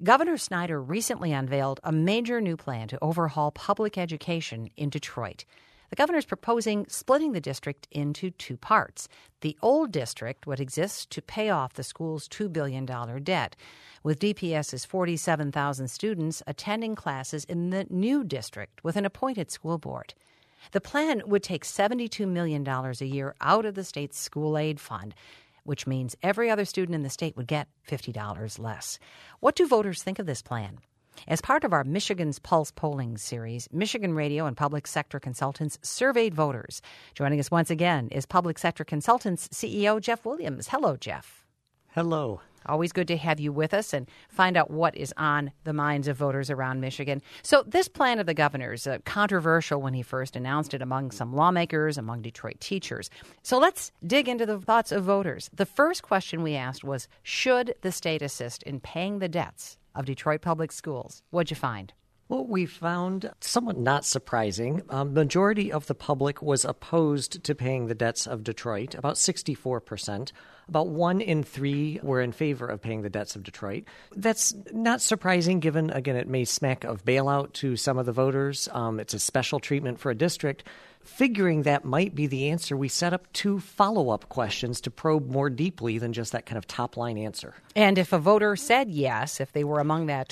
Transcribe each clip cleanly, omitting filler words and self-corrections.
Governor Snyder recently unveiled a major new plan to overhaul public education in Detroit. The governor's proposing splitting the district into two parts. The old district would exist to pay off the school's $2 billion debt, with DPS's 47,000 students attending classes in the new district with an appointed school board. The plan would take $72 million a year out of the state's school aid fund, which means every other student in the state would get $50 less. What do voters think of this plan? As part of our Michigan's Pulse polling series, Michigan Radio and Public Sector Consultants surveyed voters. Joining us once again is Public Sector Consultants CEO Jeff Williams. Hello, Jeff. Hello. Always good to have you with us and find out what is on the minds of voters around Michigan. So this plan of the governor's controversial when he first announced it among some lawmakers, among Detroit teachers. So let's dig into the thoughts of voters. The first question we asked was, should the state assist in paying the debts of Detroit public schools? What'd you find? Well, we found somewhat not surprising. Majority of the public was opposed to paying the debts of Detroit, about 64%. About 1 in 3 were in favor of paying the debts of Detroit. That's not surprising given, again, it may smack of bailout to some of the voters. It's a special treatment for a district. Figuring that might be the answer, we set up 2 follow-up questions to probe more deeply than just that kind of top-line answer. And if a voter said yes, if they were among that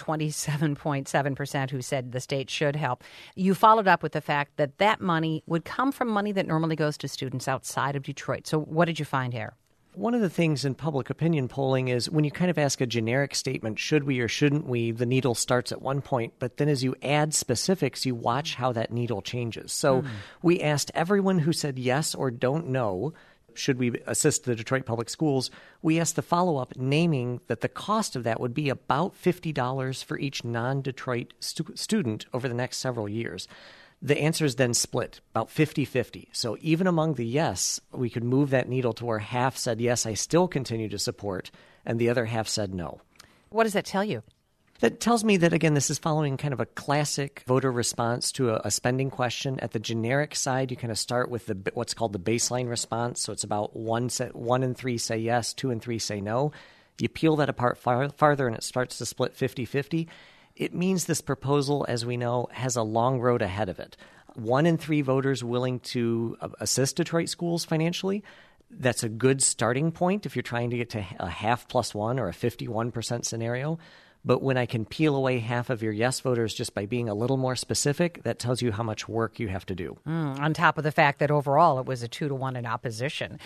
27.7% who said the state should help, you followed up with the fact that that money would come from money that normally goes to students outside of Detroit. So what did you find here? One of the things in public opinion polling is when you kind of ask a generic statement, should we or shouldn't we, the needle starts at one point, but then as you add specifics, you watch how that needle changes. So we asked everyone who said yes or don't know, should we assist the Detroit Public Schools, we asked the follow-up naming that the cost of that would be about $50 for each non-Detroit student over the next several years. The answer is then split, about 50-50. So even among the yes, we could move that needle to where half said, yes, I still continue to support, and the other half said no. What does that tell you? That tells me that, again, this is following kind of a classic voter response to a spending question. At the generic side, you kind of start with what's called the baseline response. So it's about 1 in 3 say yes, 2 in 3 say no. You peel that apart farther, and it starts to split 50-50. It means this proposal, as we know, has a long road ahead of it. 1 in 3 voters willing to assist Detroit schools financially. That's a good starting point if you're trying to get to a half plus 1 or a 51% scenario. But when I can peel away half of your yes voters just by being a little more specific, that tells you how much work you have to do. On top of the fact that overall it was a 2-1 in opposition.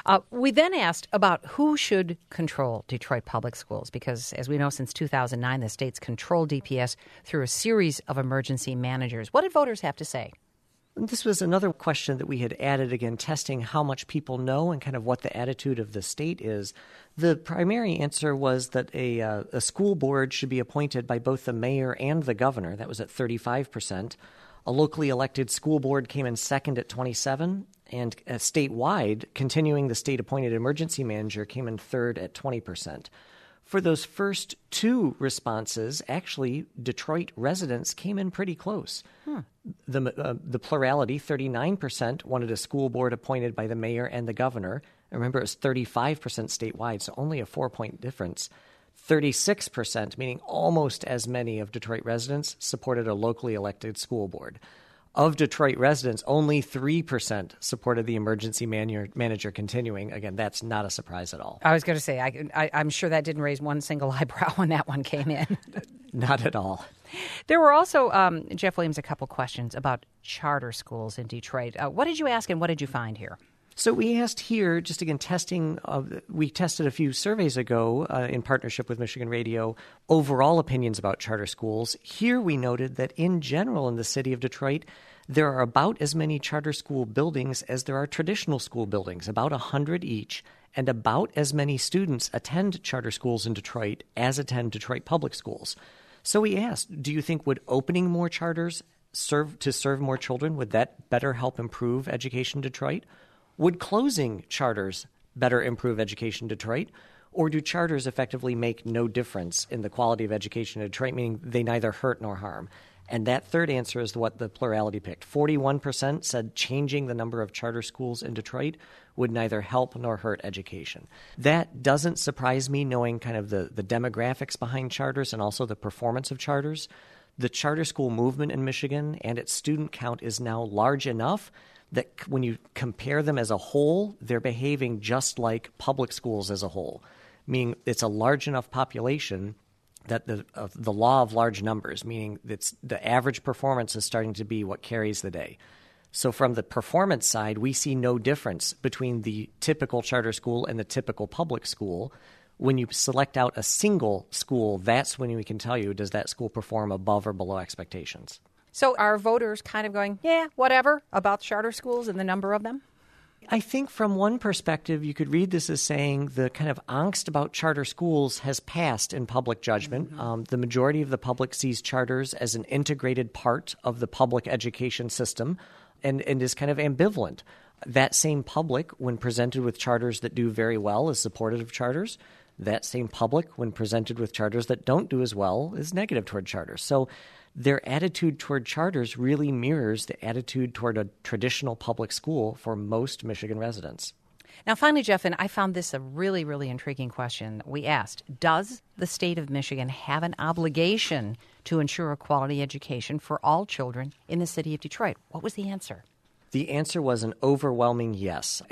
We then asked about who should control Detroit public schools, because as we know, since 2009, the state's controlled DPS through a series of emergency managers. What did voters have to say? This was another question that we had added, again, testing how much people know and kind of what the attitude of the state is. The primary answer was that a school board should be appointed by both the mayor and the governor. That was at 35%. A locally elected school board came in second at 27%, and statewide, continuing the state-appointed emergency manager came in third at 20%. For those first 2 responses, actually, Detroit residents came in pretty close. The plurality, 39%, wanted a school board appointed by the mayor and the governor. Remember, it was 35% statewide, so only a 4-point difference. 36%, meaning almost as many of Detroit residents, supported a locally elected school board. Of Detroit residents, only 3% supported the emergency manager continuing. Again, that's not a surprise at all. I was going to say, I'm sure that didn't raise one single eyebrow when that one came in. Not at all. There were also, Jeff Williams, a couple questions about charter schools in Detroit. What did you ask and what did you find here? So we asked here, just again, we tested a few surveys ago in partnership with Michigan Radio, overall opinions about charter schools. Here we noted that in general in the city of Detroit, there are about as many charter school buildings as there are traditional school buildings, about 100 each, and about as many students attend charter schools in Detroit as attend Detroit public schools. So we asked, do you think would opening more charters serve more children, would that better help improve education in Detroit? Would closing charters better improve education in Detroit? Or do charters effectively make no difference in the quality of education in Detroit, meaning they neither hurt nor harm? And that third answer is what the plurality picked. 41% said changing the number of charter schools in Detroit would neither help nor hurt education. That doesn't surprise me, knowing kind of the demographics behind charters and also the performance of charters. The charter school movement in Michigan and its student count is now large enough that when you compare them as a whole, they're behaving just like public schools as a whole, meaning it's a large enough population that the law of large numbers, meaning that the average performance is starting to be what carries the day. So from the performance side, we see no difference between the typical charter school and the typical public school. When you select out a single school, that's when we can tell you, does that school perform above or below expectations? So are voters kind of going, yeah, whatever, about charter schools and the number of them? I think from one perspective, you could read this as saying the kind of angst about charter schools has passed in public judgment. The majority of the public sees charters as an integrated part of the public education system and is kind of ambivalent. That same public, when presented with charters that do very well, is supportive of charters. That same public, when presented with charters that don't do as well, is negative toward charters. So their attitude toward charters really mirrors the attitude toward a traditional public school for most Michigan residents. Now, finally, Jeff, and I found this a really, really intriguing question. We asked, does the state of Michigan have an obligation to ensure a quality education for all children in the city of Detroit? What was the answer? The answer was an overwhelming yes.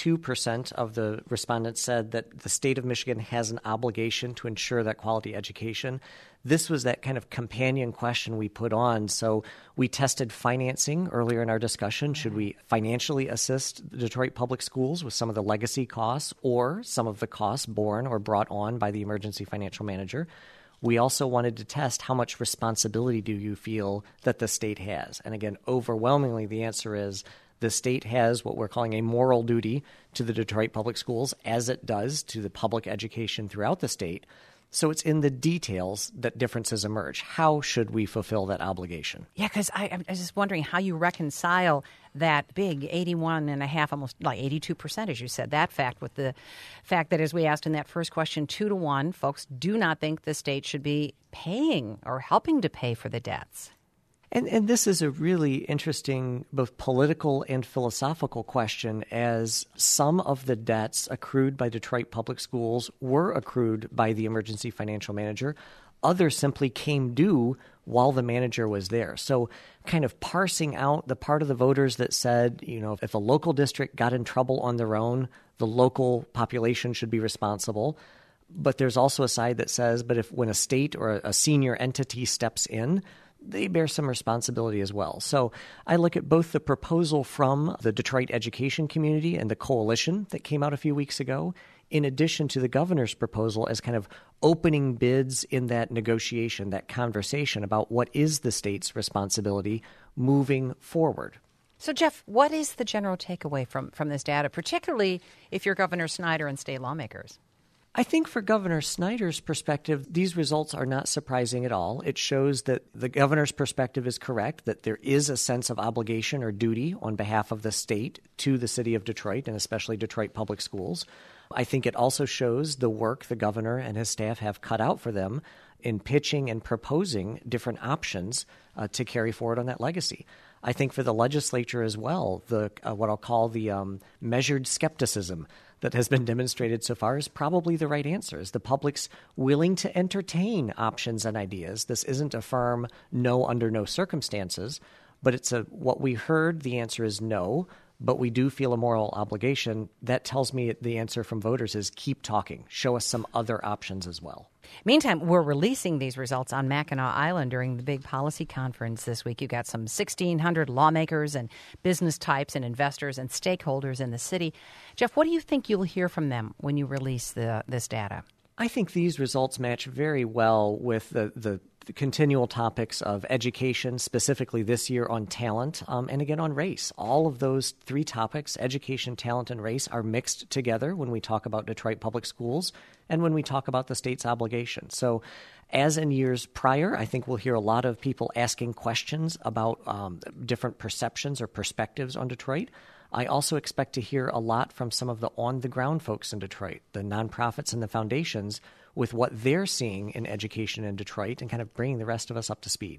82% of the respondents said that the state of Michigan has an obligation to ensure that quality education. This was that kind of companion question we put on. So we tested financing earlier in our discussion. Should we financially assist the Detroit Public Schools with some of the legacy costs or some of the costs borne or brought on by the emergency financial manager? We also wanted to test how much responsibility do you feel that the state has? And again, overwhelmingly, the answer is the state has what we're calling a moral duty to the Detroit Public Schools, as it does to the public education throughout the state. So it's in the details that differences emerge. How should we fulfill that obligation? Yeah, because I'm just wondering how you reconcile that big 81.5%, almost like 82%, as you said, that fact with the fact that, as we asked in that first question, 2-1, folks do not think the state should be paying or helping to pay for the debts. And this is a really interesting both political and philosophical question, as some of the debts accrued by Detroit Public Schools were accrued by the emergency financial manager. Others simply came due while the manager was there. So kind of parsing out the part of the voters that said, if a local district got in trouble on their own, the local population should be responsible. But there's also a side that says, but when a state or a senior entity steps in, they bear some responsibility as well. So I look at both the proposal from the Detroit education community and the coalition that came out a few weeks ago, in addition to the governor's proposal, as kind of opening bids in that negotiation, that conversation about what is the state's responsibility moving forward. So, Jeff, what is the general takeaway from this data, particularly if you're Governor Snyder and state lawmakers? I think for Governor Snyder's perspective, these results are not surprising at all. It shows that the governor's perspective is correct, that there is a sense of obligation or duty on behalf of the state to the city of Detroit, and especially Detroit Public Schools. I think it also shows the work the governor and his staff have cut out for them in pitching and proposing different options to carry forward on that legacy. I think for the legislature as well, the what I'll call the measured skepticism that has been demonstrated so far is probably the right answer. Is the public's willing to entertain options and ideas? This isn't a firm no under no circumstances, but it's what we heard, the answer is no, but we do feel a moral obligation. That tells me the answer from voters is keep talking. Show us some other options as well. Meantime, we're releasing these results on Mackinac Island during the big policy conference this week. You got some 1,600 lawmakers and business types and investors and stakeholders in the city. Jeff, what do you think you'll hear from them when you release this data? I think these results match very well with the continual topics of education, specifically this year on talent, and again on race. All of those three topics, education, talent, and race, are mixed together when we talk about Detroit Public Schools and when we talk about the state's obligation. So as in years prior, I think we'll hear a lot of people asking questions about different perceptions or perspectives on Detroit. I also expect to hear a lot from some of the on-the-ground folks in Detroit, the nonprofits and the foundations, with what they're seeing in education in Detroit and kind of bringing the rest of us up to speed.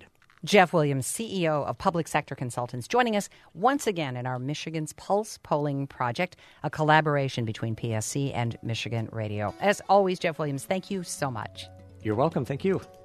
Jeff Williams, CEO of Public Sector Consultants, joining us once again in our Michigan's Pulse Polling Project, a collaboration between PSC and Michigan Radio. As always, Jeff Williams, thank you so much. You're welcome. Thank you.